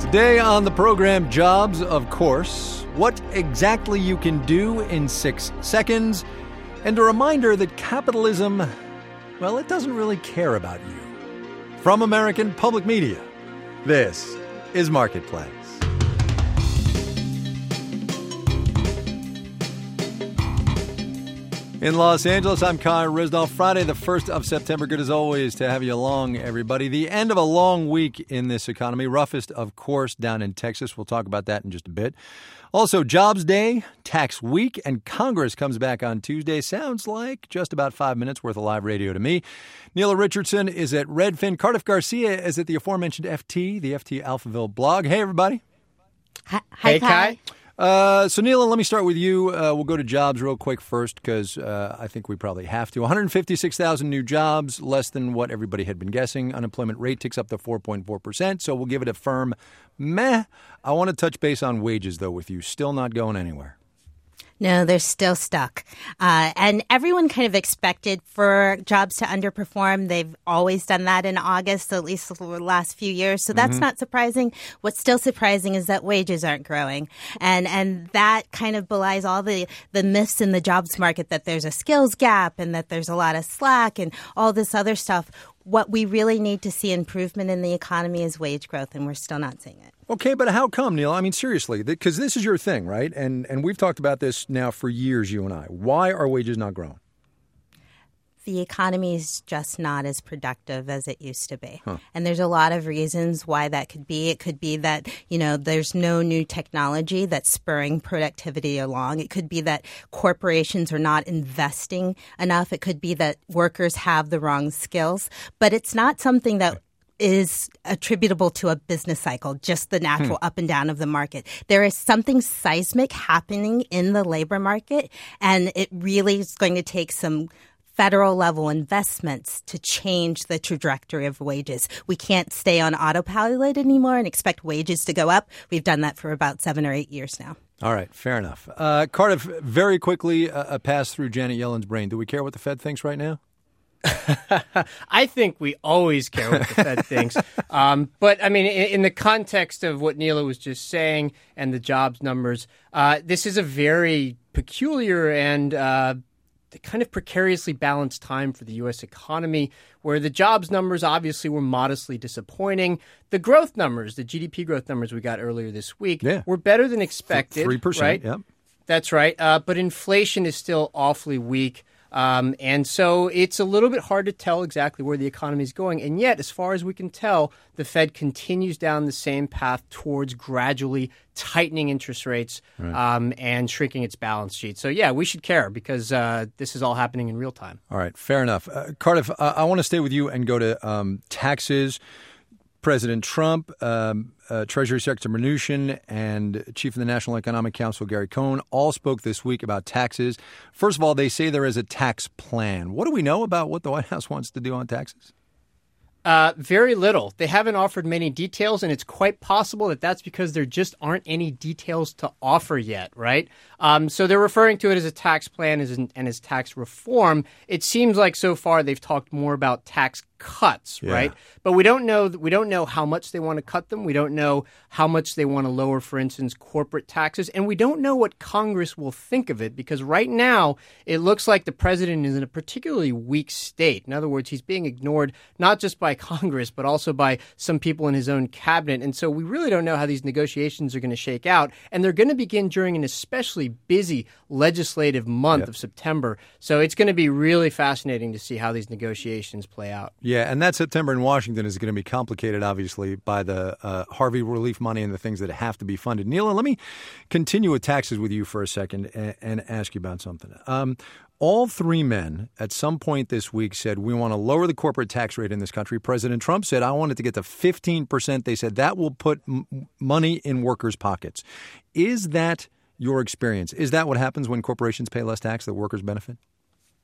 Today on the program, jobs, of course, what exactly you can do in 6 seconds, and a reminder that capitalism, well, it doesn't really care about you. From American Public Media, this is Marketplace. In Los Angeles, I'm Kai Ryssdal. Friday, the 1st of September. Good as always to have you along, everybody. The end of a long week in this economy. Roughest, of course, down in Texas. We'll talk about that in just a bit. Also, Jobs Day, Tax Week, and Congress comes back on Tuesday. Sounds like just about 5 minutes worth of live radio to me. Neela Richardson is at Redfin. Cardiff Garcia is at the aforementioned FT, the FT Alphaville blog. Hey, everybody. Hi, Kai. So, Neela, let me start with you. We'll go to jobs real quick first because I think we probably have to. 156,000 new jobs, less than what everybody had been guessing. Unemployment rate ticks up to 4.4%, so we'll give it a firm meh. I want to touch base on wages, though, with you. Still not going anywhere. No, they're still stuck. And everyone kind of expected for jobs to underperform. They've always done that in August, at least for the last few years. So that's not surprising. What's still surprising is that wages aren't growing. And that kind of belies all the myths in the jobs market that there's a skills gap and that there's a lot of slack and all this other stuff. What we really need to see improvement in the economy is wage growth, and we're still not seeing it. Okay, but how come, Neil? I mean, seriously, because this is your thing, right? And we've talked about this now for years, you and I. Why are wages not growing? The economy is just not as productive as it used to be. And there's a lot of reasons why that could be. It could be that, there's no new technology that's spurring productivity along. It could be that corporations are not investing enough. It could be that workers have the wrong skills. But it's not something that is attributable to a business cycle, just the natural up and down of the market. There is something seismic happening in the labor market, and it really is going to take some federal level investments to change the trajectory of wages. We can't stay on autopilot anymore and expect wages to go up. We've done that for about 7 or 8 years now. All right, fair enough. Cardiff, very quickly, a pass through Janet Yellen's brain. Do we care what the Fed thinks right now? I think we always care what the Fed thinks. But, I mean, in the context of what Neela was just saying and the jobs numbers, this is a very peculiar and kind of precariously balanced time for the U.S. economy, where the jobs numbers obviously were modestly disappointing. The growth numbers, the GDP growth numbers we got earlier this week, were better than expected. 3%, right? Yep. That's right. But inflation is still awfully weak. And so it's a little bit hard to tell exactly where the economy is going. And yet, as far as we can tell, the Fed continues down the same path towards gradually tightening interest rates and shrinking its balance sheet. So, yeah, we should care because this is all happening in real time. All right. Fair enough. Cardiff, I want to stay with you and go to taxes. President Trump, Treasury Secretary Mnuchin, and Chief of the National Economic Council, Gary Cohn, all spoke this week about taxes. First of all, they say there is a tax plan. What do we know about what the White House wants to do on taxes? Very little. They haven't offered many details, and it's quite possible that that's because there just aren't any details to offer yet, right? So they're referring to it as a tax plan and as tax reform. It seems like so far they've talked more about tax cuts, right? But we don't know how much they want to cut them. We don't know how much they want to lower, for instance, corporate taxes. And we don't know what Congress will think of it because right now it looks like the president is in a particularly weak state. In other words, he's being ignored not just by Congress, but also by some people in his own cabinet. And so we really don't know how these negotiations are going to shake out. And they're going to begin during an especially busy legislative month of September. So it's going to be really fascinating to see how these negotiations play out. Yeah, and that September in Washington is going to be complicated, obviously, by the Harvey relief money and the things that have to be funded. Neela, let me continue with taxes with you for a second and ask you about something. All three men at some point this week said, we want to lower the corporate tax rate in this country. President Trump said, I want it to get to 15%. They said that will put money in workers' pockets. Is that your experience? Is that what happens when corporations pay less tax, that workers benefit?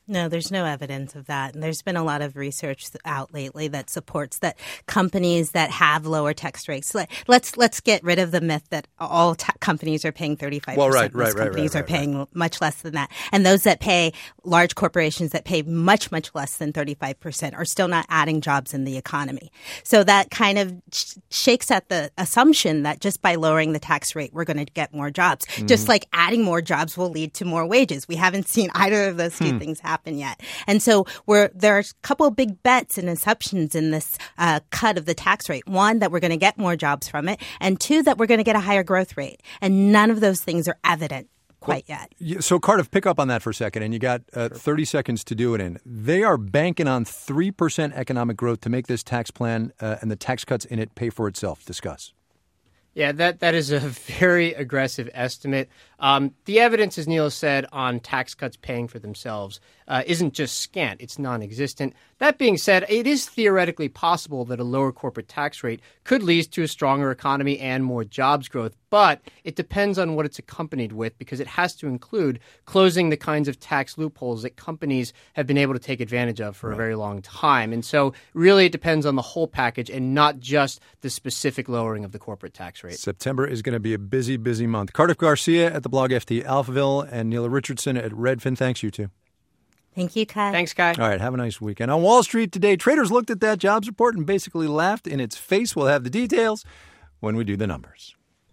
No, there's no evidence of that. And there's been a lot of research out lately that supports that companies that have lower tax rates. Let's get rid of the myth that all companies are paying 35%. Well, right. Companies are paying much less than that. And those that pay, large corporations that pay much, much less than 35% are still not adding jobs in the economy. So that kind of shakes at the assumption that just by lowering the tax rate, we're going to get more jobs. Mm-hmm. Just like adding more jobs will lead to more wages. We haven't seen either of those two things happen yet. And so there are a couple of big bets and assumptions in this cut of the tax rate. One, that we're going to get more jobs from it, and two, that we're going to get a higher growth rate. And none of those things are evident quite yet. So, Cardiff, pick up on that for a second, and you got 30 seconds to do it in. They are banking on 3% economic growth to make this tax plan and the tax cuts in it pay for itself. Discuss. Yeah, that is a very aggressive estimate. The evidence, as Neil said, on tax cuts paying for themselves isn't just scant. It's non-existent. That being said, it is theoretically possible that a lower corporate tax rate could lead to a stronger economy and more jobs growth. But it depends on what it's accompanied with, because it has to include closing the kinds of tax loopholes that companies have been able to take advantage of for a very long time. And so really it depends on the whole package and not just the specific lowering of the corporate tax rate. September is going to be a busy, busy month. Cardiff Garcia at the blog FT Alphaville and Neela Richardson at Redfin. Thanks, you two. Thank you, Kai. Thanks, Kai. All right, have a nice weekend. On Wall Street today, traders looked at that jobs report and basically laughed in its face. We'll have the details when we do the numbers.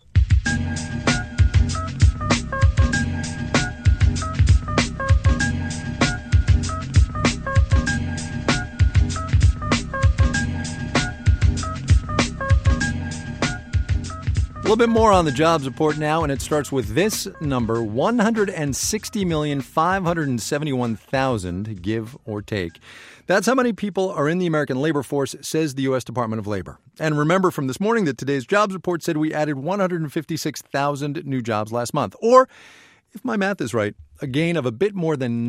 A little bit more on the jobs report now, and it starts with this number, 160,571,000, give or take. That's how many people are in the American labor force, says the U.S. Department of Labor. And remember from this morning that today's jobs report said we added 156,000 new jobs last month. Or, if my math is right, a gain of a bit more than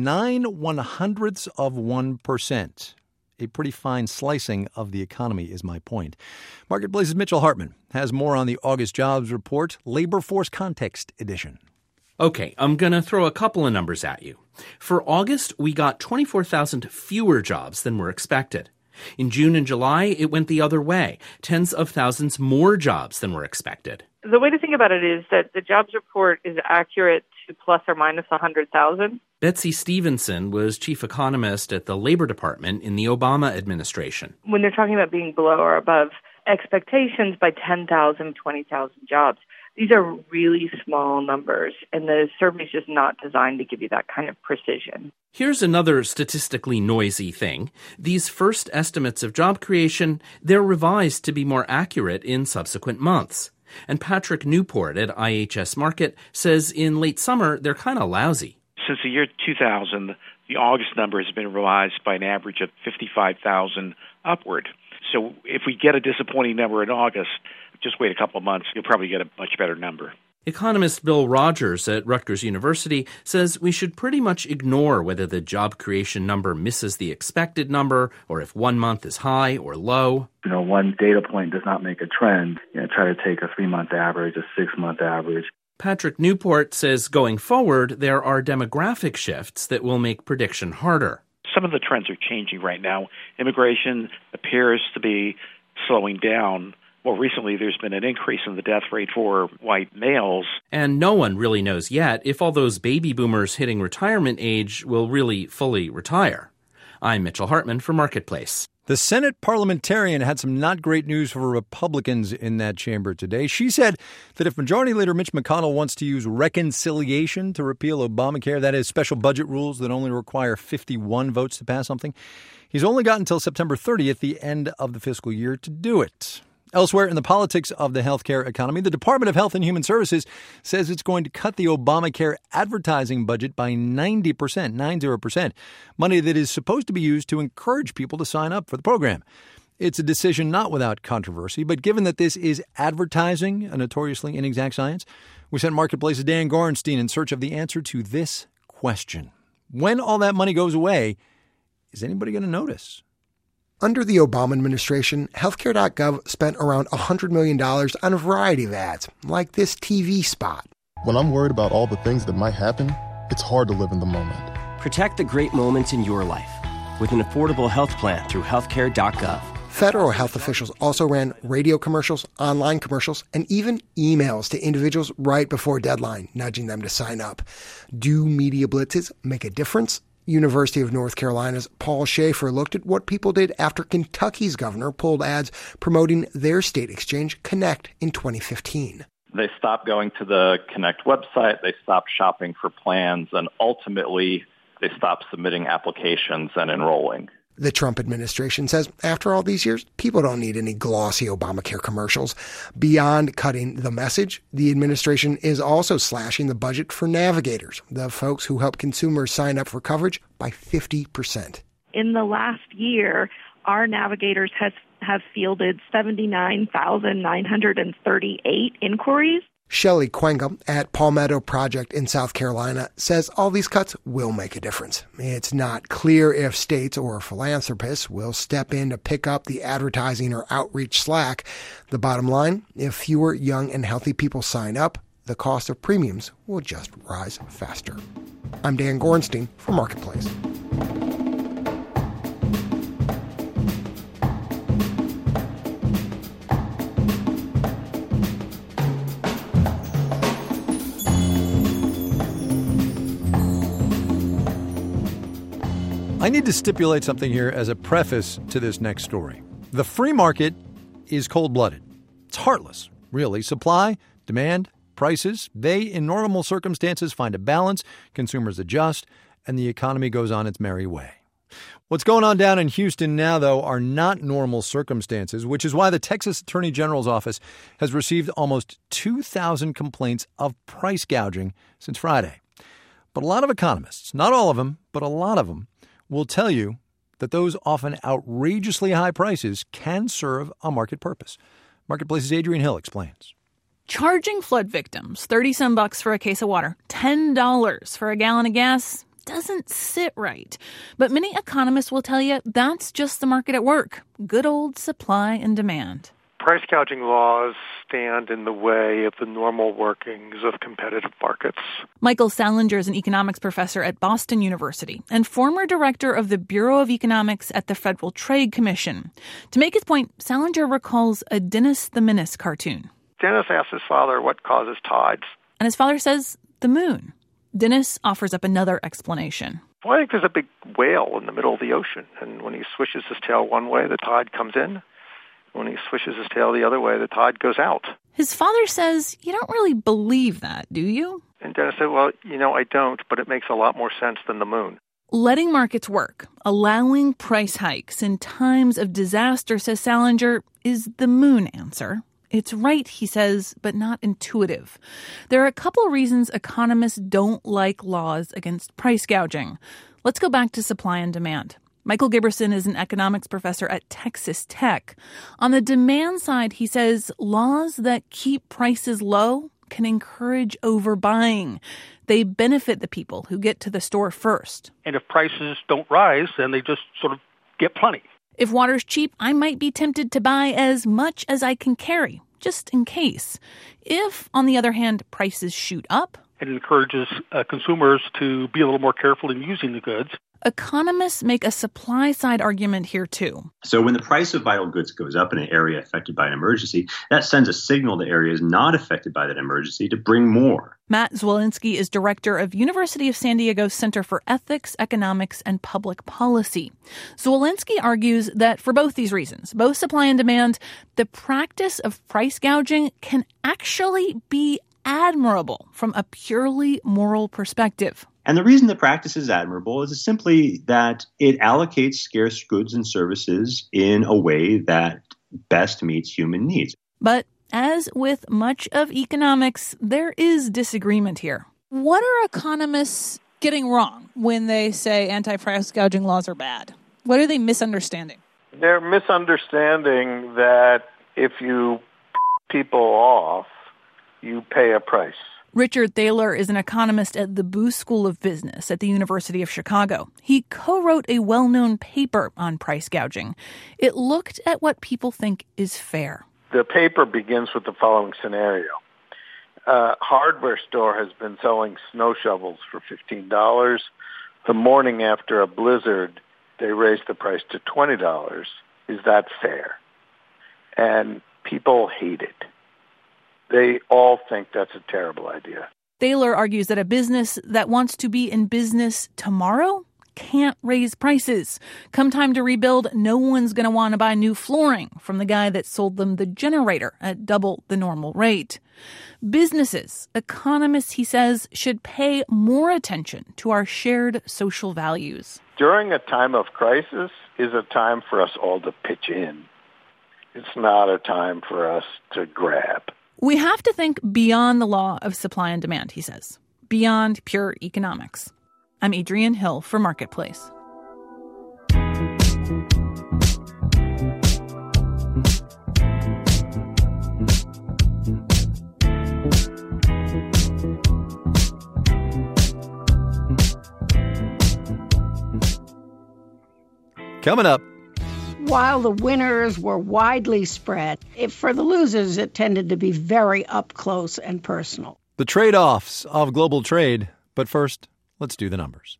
0.09%. A pretty fine slicing of the economy is my point. Marketplace's Mitchell Hartman has more on the August jobs report, Labor Force Context Edition. Okay, I'm going to throw a couple of numbers at you. For August, we got 24,000 fewer jobs than were expected. In June and July, it went the other way, tens of thousands more jobs than were expected. The way to think about it is that the jobs report is accurate to plus or minus 100,000. Betsy Stevenson was chief economist at the Labor Department in the Obama administration. When they're talking about being below or above expectations by 10,000, 20,000 jobs, these are really small numbers, and the survey's just not designed to give you that kind of precision. Here's another statistically noisy thing. These first estimates of job creation, they're revised to be more accurate in subsequent months. And Patrick Newport at IHS Markit says in late summer, they're kind of lousy. Since the year 2000, the August number has been revised by an average of 55,000 upward. So if we get a disappointing number in August, just wait a couple of months, you'll probably get a much better number. Economist Bill Rogers at Rutgers University says we should pretty much ignore whether the job creation number misses the expected number or if 1 month is high or low. One data point does not make a trend. Try to take a 3-month average, a 6-month average. Patrick Newport says going forward, there are demographic shifts that will make prediction harder. Some of the trends are changing right now. Immigration appears to be slowing down. More recently, there's been an increase in the death rate for white males. And no one really knows yet if all those baby boomers hitting retirement age will really fully retire. I'm Mitchell Hartman for Marketplace. The Senate parliamentarian had some not great news for Republicans in that chamber today. She said that if Majority Leader Mitch McConnell wants to use reconciliation to repeal Obamacare, that is, special budget rules that only require 51 votes to pass something, he's only got until September 30th, the end of the fiscal year, to do it. Elsewhere in the politics of the healthcare economy, the Department of Health and Human Services says it's going to cut the Obamacare advertising budget by 90%, money that is supposed to be used to encourage people to sign up for the program. It's a decision not without controversy, but given that this is advertising, a notoriously inexact science, we sent Marketplace's Dan Gorenstein in search of the answer to this question. When all that money goes away, is anybody going to notice? Under the Obama administration, Healthcare.gov spent around $100 million on a variety of ads, like this TV spot. When I'm worried about all the things that might happen, it's hard to live in the moment. Protect the great moments in your life with an affordable health plan through healthcare.gov. Federal health officials also ran radio commercials, online commercials, and even emails to individuals right before deadline, nudging them to sign up. Do media blitzes make a difference? University of North Carolina's Paul Schaefer looked at what people did after Kentucky's governor pulled ads promoting their state exchange, Connect, in 2015. They stopped going to the Connect website, they stopped shopping for plans, and ultimately they stopped submitting applications and enrolling. The Trump administration says after all these years, people don't need any glossy Obamacare commercials. Beyond cutting the message, the administration is also slashing the budget for navigators, the folks who help consumers sign up for coverage, by 50%. In the last year, our navigators have fielded 79,938 inquiries. Shelley Quenga at Palmetto Project in South Carolina says all these cuts will make a difference. It's not clear if states or philanthropists will step in to pick up the advertising or outreach slack. The bottom line, if fewer young and healthy people sign up, the cost of premiums will just rise faster. I'm Dan Gorenstein for Marketplace. I need to stipulate something here as a preface to this next story. The free market is cold-blooded. It's heartless, really. Supply, demand, prices, they, in normal circumstances, find a balance, consumers adjust, and the economy goes on its merry way. What's going on down in Houston now, though, are not normal circumstances, which is why the Texas Attorney General's office has received almost 2,000 complaints of price gouging since Friday. But a lot of economists, not all of them, but a lot of them, will tell you that those often outrageously high prices can serve a market purpose. Marketplace's Adrienne Hill explains. Charging flood victims $30-some bucks for a case of water, $10 for a gallon of gas, doesn't sit right. But many economists will tell you that's just the market at work. Good old supply and demand. Price gouging laws stand in the way of the normal workings of competitive markets. Michael Salinger is an economics professor at Boston University and former director of the Bureau of Economics at the Federal Trade Commission. To make his point, Salinger recalls a Dennis the Menace cartoon. Dennis asks his father what causes tides. And his father says the moon. Dennis offers up another explanation. Well, I think there's a big whale in the middle of the ocean, and when he swishes his tail one way, the tide comes in. When he swishes his tail the other way, the tide goes out. His father says, you don't really believe that, do you? And Dennis said, well, I don't, but it makes a lot more sense than the moon. Letting markets work, allowing price hikes in times of disaster, says Salinger, is the moon answer. It's right, he says, but not intuitive. There are a couple of reasons economists don't like laws against price gouging. Let's go back to supply and demand. Michael Giberson is an economics professor at Texas Tech. On the demand side, he says laws that keep prices low can encourage overbuying. They benefit the people who get to the store first. And if prices don't rise, then they just sort of get plenty. If water's cheap, I might be tempted to buy as much as I can carry, just in case. If, on the other hand, prices shoot up, it encourages consumers to be a little more careful in using the goods. Economists make a supply-side argument here, too. So when the price of vital goods goes up in an area affected by an emergency, that sends a signal to areas not affected by that emergency to bring more. Matt Zwolinski is director of University of San Diego's Center for Ethics, Economics, and Public Policy. Zwolinski argues that for both these reasons, both supply and demand, the practice of price gouging can actually be admirable from a purely moral perspective. And the reason the practice is admirable is simply that it allocates scarce goods and services in a way that best meets human needs. But as with much of economics, there is disagreement here. What are economists getting wrong when they say anti-price gouging laws are bad? What are they misunderstanding? They're misunderstanding that if you people off, you pay a price. Richard Thaler is an economist at the Booth School of Business at the University of Chicago. He co-wrote a well-known paper on price gouging. It looked at what people think is fair. The paper begins with the following scenario. A hardware store has been selling snow shovels for $15. the morning after a blizzard, they raised the price to $20. Is that fair? And people hate it. They all think that's a terrible idea. Thaler argues that a business that wants to be in business tomorrow can't raise prices. Come time to rebuild, no one's going to want to buy new flooring from the guy that sold them the generator at double the normal rate. Businesses, economists, he says, should pay more attention to our shared social values. During a time of crisis is a time for us all to pitch in. It's not a time for us to grab. We have to think beyond the law of supply and demand, he says, beyond pure economics. I'm Adrienne Hill for Marketplace. Coming up. While the winners were widely spread, for the losers, it tended to be very up close and personal. The trade-offs of global trade. But first, let's do the numbers.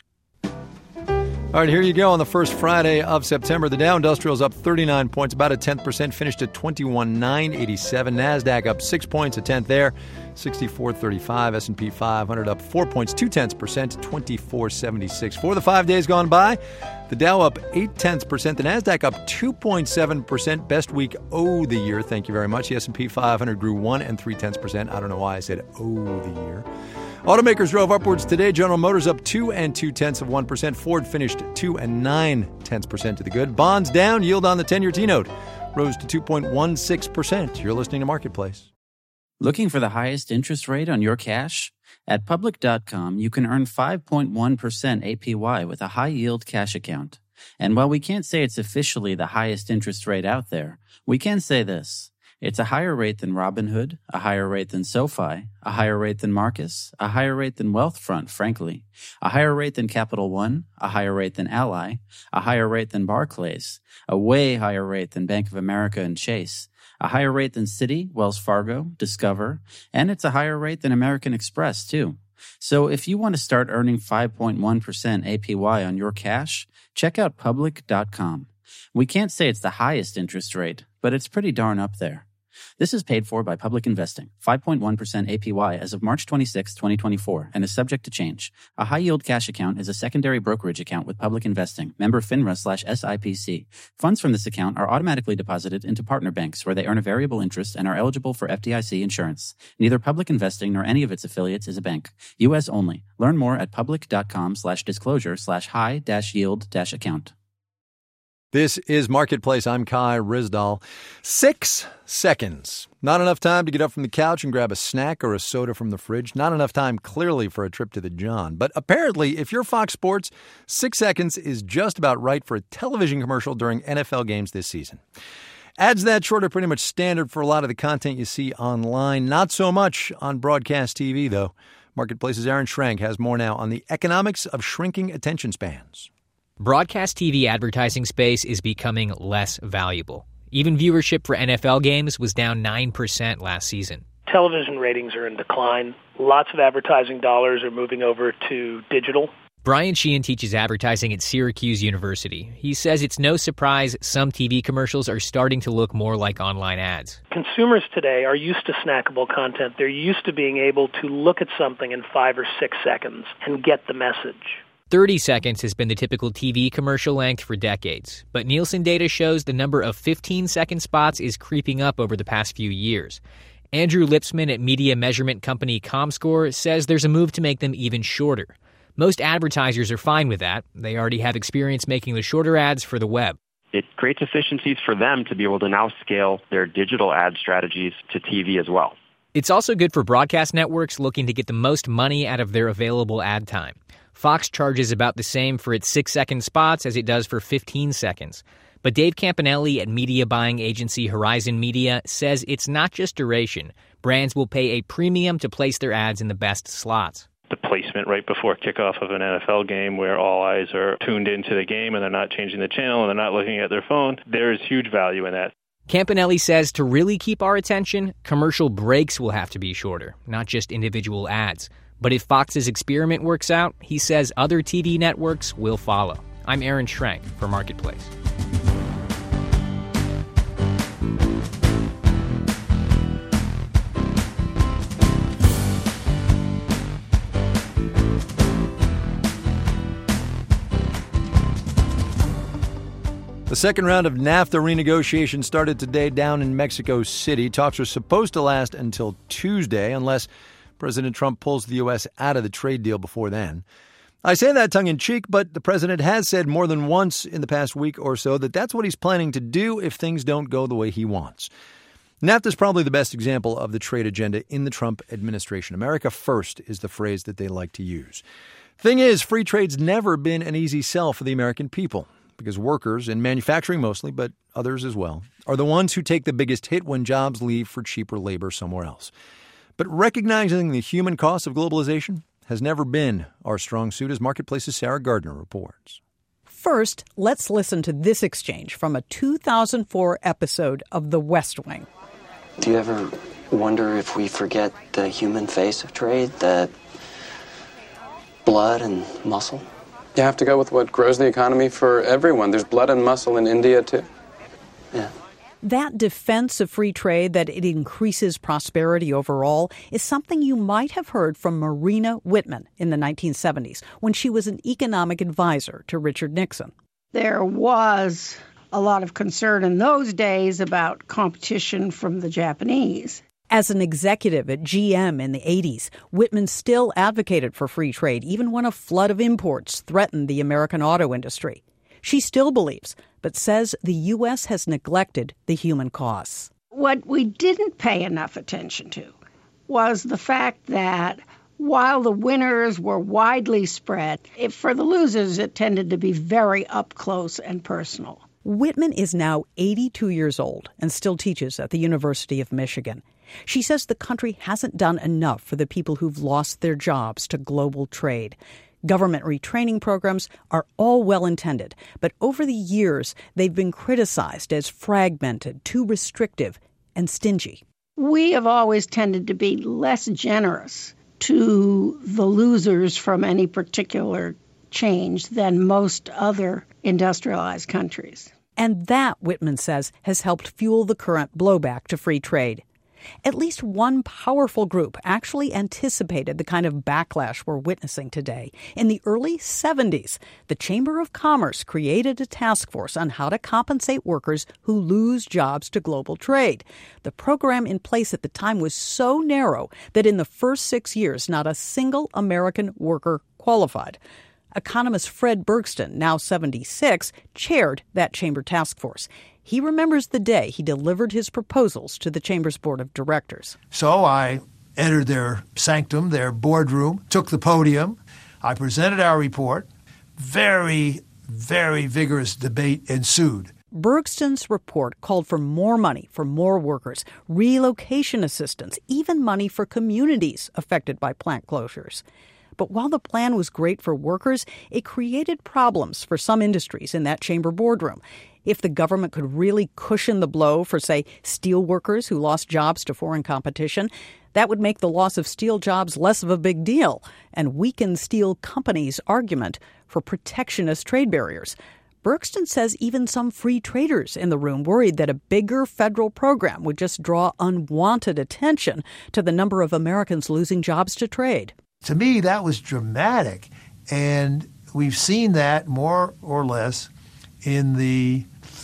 All right, here you go on the first Friday of September. The Dow Industrial is up 39 points, about a 10%, finished at 21,987. NASDAQ up 6 points, a tenth there, 64.35. S&P 500 up 4 points, 0.2%, 24.76. For the 5 days gone by, the Dow up 0.8%, the NASDAQ up 2.7%, best week of the year. Thank you very much. The S&P 500 grew 1.3%. I don't know why I said the year. Automakers drove upwards today. General Motors up 2.2%. Ford finished 2.9% to the good. Bonds down. Yield on the 10-year T-note rose to 2.16%. You're listening to Marketplace. Looking for the highest interest rate on your cash? At Public.com, you can earn 5.1% APY with a high-yield cash account. And while we can't say it's officially the highest interest rate out there, we can say this. It's a higher rate than Robinhood, a higher rate than SoFi, a higher rate than Marcus, a higher rate than Wealthfront, frankly, a higher rate than Capital One, a higher rate than Ally, a higher rate than Barclays, a way higher rate than Bank of America and Chase, a higher rate than Citi, Wells Fargo, Discover, and it's a higher rate than American Express, too. So if you want to start earning 5.1% APY on your cash, check out Public.com. We can't say it's the highest interest rate, but it's pretty darn up there. This is paid for by Public Investing, 5.1% APY as of March 26, 2024, and is subject to change. A high-yield cash account is a secondary brokerage account with Public Investing, member FINRA/SIPC. Funds from this account are automatically deposited into partner banks where they earn a variable interest and are eligible for FDIC insurance. Neither Public Investing nor any of its affiliates is a bank. U.S. only. Learn more at public.com/disclosure/high-yield-account. This is Marketplace. I'm Kai Ryssdal. 6 seconds. Not enough time to get up from the couch and grab a snack or a soda from the fridge. Not enough time, clearly, for a trip to the John. But apparently, if you're Fox Sports, 6 seconds is just about right for a television commercial during NFL games this season. Ads that short are pretty much standard for a lot of the content you see online. Not so much on broadcast TV, though. Marketplace's Aaron Schrank has more now on the economics of shrinking attention spans. Broadcast TV advertising space is becoming less valuable. Even viewership for NFL games was down 9% last season. Television ratings are in decline. Lots of advertising dollars are moving over to digital. Brian Sheehan teaches advertising at Syracuse University. He says it's no surprise some TV commercials are starting to look more like online ads. Consumers today are used to snackable content. They're used to being able to look at something in 5 or 6 seconds and get the message. 30 seconds has been the typical TV commercial length for decades, but Nielsen data shows the number of 15-second spots is creeping up over the past few years. Andrew Lipsman at media measurement company Comscore says there's a move to make them even shorter. Most advertisers are fine with that. They already have experience making the shorter ads for the web. It creates efficiencies for them to be able to now scale their digital ad strategies to TV as well. It's also good for broadcast networks looking to get the most money out of their available ad time. Fox charges about the same for its 6-second spots as it does for 15 seconds. But Dave Campanelli at media buying agency Horizon Media says it's not just duration. Brands will pay a premium to place their ads in the best slots. The placement right before kickoff of an NFL game where all eyes are tuned into the game and they're not changing the channel and they're not looking at their phone, there is huge value in that. Campanelli says to really keep our attention, commercial breaks will have to be shorter, not just individual ads. But if Fox's experiment works out, he says other TV networks will follow. I'm Aaron Schrank for Marketplace. The second round of NAFTA renegotiations started today down in Mexico City. Talks are supposed to last until Tuesday, unless President Trump pulls the U.S. out of the trade deal before then. I say that tongue-in-cheek, but the president has said more than once in the past week or so that that's what he's planning to do if things don't go the way he wants. NAFTA is probably the best example of the trade agenda in the Trump administration. America first is the phrase that they like to use. Thing is, free trade's never been an easy sell for the American people, because workers, in manufacturing mostly, but others as well, are the ones who take the biggest hit when jobs leave for cheaper labor somewhere else. But recognizing the human cost of globalization has never been our strong suit, as Marketplace's Sarah Gardner reports. First, let's listen to this exchange from a 2004 episode of The West Wing. Do you ever wonder if we forget the human face of trade, the blood and muscle? You have to go with what grows the economy for everyone. There's blood and muscle in India, too. Yeah. That defense of free trade, that it increases prosperity overall, is something you might have heard from Marina Whitman in the 1970s when she was an economic advisor to Richard Nixon. There was a lot of concern in those days about competition from the Japanese. As an executive at GM in the 80s, Whitman still advocated for free trade, even when a flood of imports threatened the American auto industry. She still believes, but says the U.S. has neglected the human costs. What we didn't pay enough attention to was the fact that while the winners were widely spread, for the losers it tended to be very up close and personal. Whitman is now 82 years old and still teaches at the University of Michigan. She says the country hasn't done enough for the people who've lost their jobs to global trade. Government retraining programs are all well-intended, but over the years, they've been criticized as fragmented, too restrictive, and stingy. We have always tended to be less generous to the losers from any particular change than most other industrialized countries. And that, Whitman says, has helped fuel the current blowback to free trade. At least one powerful group actually anticipated the kind of backlash we're witnessing today. In the early 70s, the Chamber of Commerce created a task force on how to compensate workers who lose jobs to global trade. The program in place at the time was so narrow that in the first 6 years, not a single American worker qualified. Economist Fred Bergston, now 76, chaired that chamber task force. He remembers the day he delivered his proposals to the Chamber's board of directors. So I entered their sanctum, their boardroom, took the podium. I presented our report. Very, very vigorous debate ensued. Bergston's report called for more money for more workers, relocation assistance, even money for communities affected by plant closures. But while the plan was great for workers, it created problems for some industries in that chamber boardroom. If the government could really cushion the blow for, say, steel workers who lost jobs to foreign competition, that would make the loss of steel jobs less of a big deal and weaken steel companies' argument for protectionist trade barriers. Bergston says even some free traders in the room worried that a bigger federal program would just draw unwanted attention to the number of Americans losing jobs to trade. To me, that was dramatic, and we've seen that more or less in the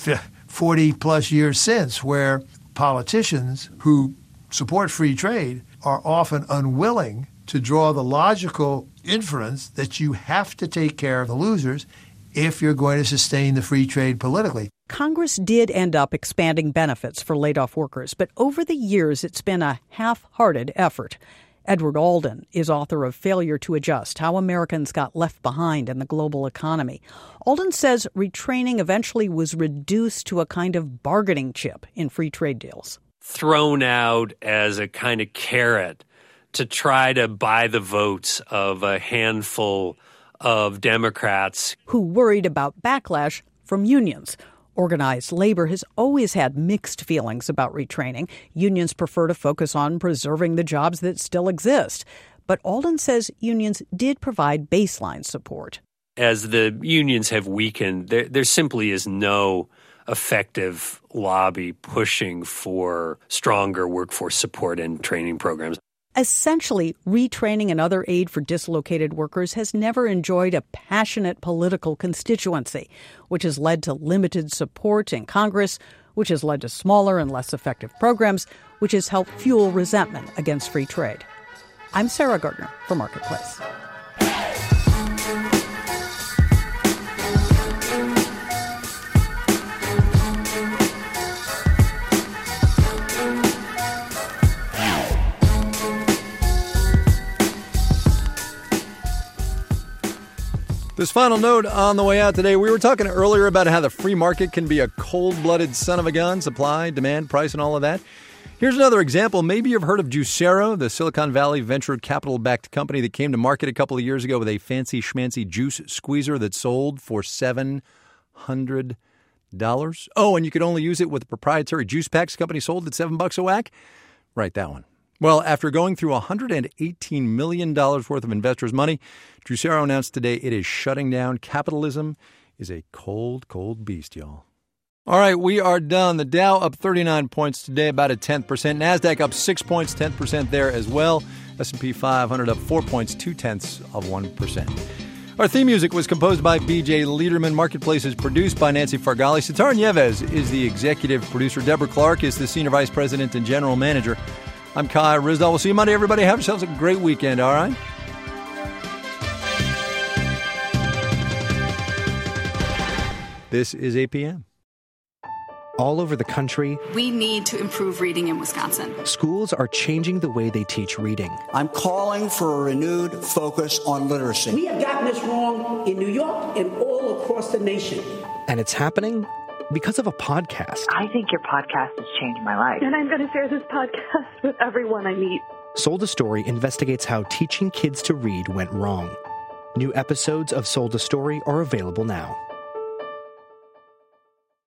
40-plus years since, where politicians who support free trade are often unwilling to draw the logical inference that you have to take care of the losers if you're going to sustain the free trade politically. Congress did end up expanding benefits for laid-off workers, but over the years it's been a half-hearted effort. Edward Alden is author of Failure to Adjust, How Americans Got Left Behind in the Global Economy. Alden says retraining eventually was reduced to a kind of bargaining chip in free trade deals. Thrown out as a kind of carrot to try to buy the votes of a handful of Democrats who worried about backlash from unions. Organized labor has always had mixed feelings about retraining. Unions prefer to focus on preserving the jobs that still exist. But Alden says unions did provide baseline support. As the unions have weakened, there simply is no effective lobby pushing for stronger workforce support and training programs. Essentially, retraining and other aid for dislocated workers has never enjoyed a passionate political constituency, which has led to limited support in Congress, which has led to smaller and less effective programs, which has helped fuel resentment against free trade. I'm Sarah Gardner for Marketplace. This final note on the way out today, we were talking earlier about how the free market can be a cold-blooded son of a gun, supply, demand, price, and all of that. Here's another example. Maybe you've heard of Juicero, the Silicon Valley venture capital-backed company that came to market a couple of years ago with a fancy schmancy juice squeezer that sold for $700. Oh, and you could only use it with the proprietary juice packs company sold at $7 a whack? Right, that one. Well, after going through $118 million worth of investors' money, Juicero announced today it is shutting down. Capitalism is a cold, cold beast, y'all. All right, we are done. The Dow up 39 points today, about a 10%. NASDAQ up 6 points, 10% there as well. S&P 500 up 4 points, 0.2%. Our theme music was composed by B.J. Liederman. Marketplace is produced by Nancy Fargali. Sitar Nieves is the executive producer. Deborah Clark is the senior vice president and general manager. I'm Kai Ryssdal. We'll see you Monday, everybody. Have yourselves a great weekend, all right? This is APM. All over the country, we need to improve reading in Wisconsin. Schools are changing the way they teach reading. I'm calling for a renewed focus on literacy. We have gotten this wrong in New York and all across the nation. And it's happening because of a podcast. I think your podcast has changed my life. And I'm going to share this podcast with everyone I meet. Sold a Story investigates how teaching kids to read went wrong. New episodes of Sold a Story are available now.